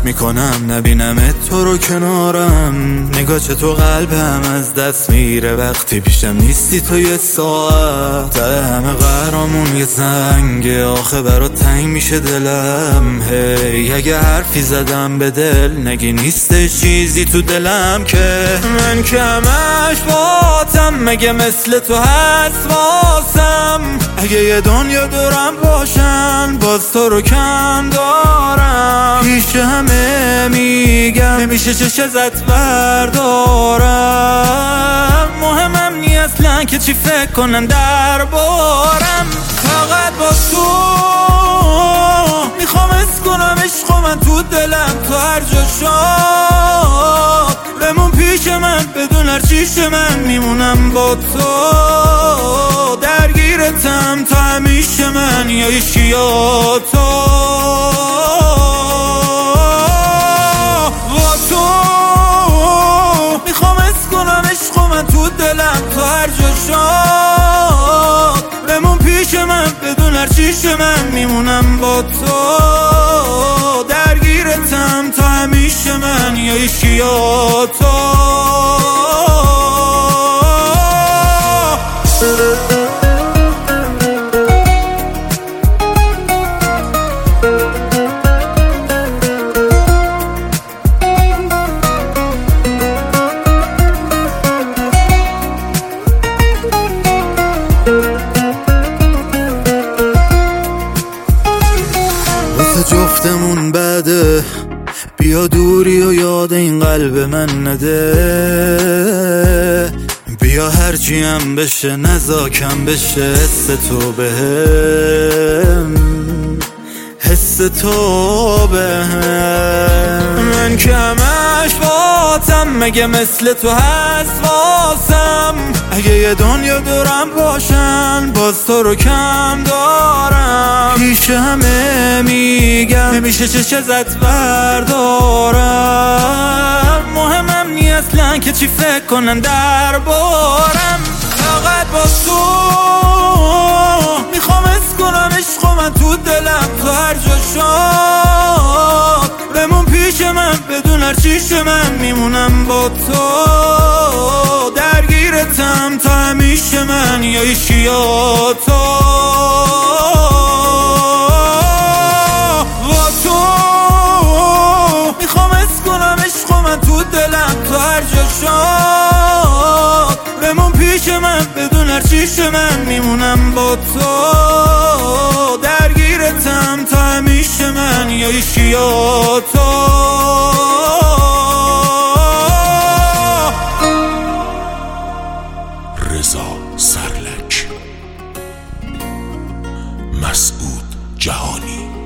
میکنم نبینم تو رو کنارم. نگاه تو قلبم از دست میره وقتی پیشم نیستی تو یه ساعت. ته همه قهرامون یه زنگه آخه برات تنگ میشه دلم. هی اگه حرفی زدم به دل نگی نیستش چیزی تو دلم که من که همش باتم. مگه مثل تو هست واسم؟ اگه یه دنیا دورم باشن باز تو رو کم دارم. پیش همه میگم نمیشه چش ازت بردارم. مهمم نی اصلا که چی فکر کنن دربارم. فقط با تو میخوام حس کنم عشق من تو دلم. تو هر جا شاد بمون پیش من بدون هر چیش من میمونم با تو. درگیرتم تا همیشه من یا عشقی یا تو. با تو میخوام حس کنم عشق من تو دلم. تو هر جا شاد بمون پیش من بدون هر چیش من میمونم با تو. درگیرتم تا همیشه من یا عشقی یا تو. جفتمون بده بیا دوری و یاد این قلب من نده. بیا هرچی هم بشه نزاکم بشه حس تو بهم. حس تو بهم. من که همش باتم. مگه مثل تو هست واسم؟ اگه یه دنیا دورم باشن باز تو رو کم دارم. پیش همه میگم نمیشه چش ازت بردارم. مهمم نی اصلا که چی فکر کنن دربارم. فقط با تو میخوام حس کنم عشق من تو دلم. تو هر جا شاد بمون پیش من بدون هر چیش من میمونم با تو. درگیرتم تا همیشه من یا عشقی یا تو. با تو میخوام حس کنم عشق من تو دلم. تو هر جا شاد بمون پیش من بدون هر چیش من میمونم با تو. درگیرتم تا همیشه من یا عشقی یا تو. رضا سرلک، مسعود جهانی.